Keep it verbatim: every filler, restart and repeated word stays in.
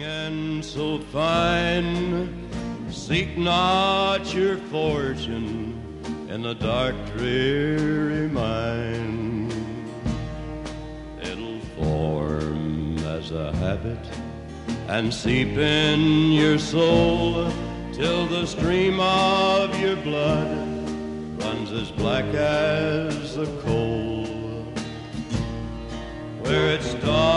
young and so fine, seek not your fortune in the dark, dreary mine. It'll form as a habit and seep in your soul till the stream of your blood runs as black as the coal. Where it starts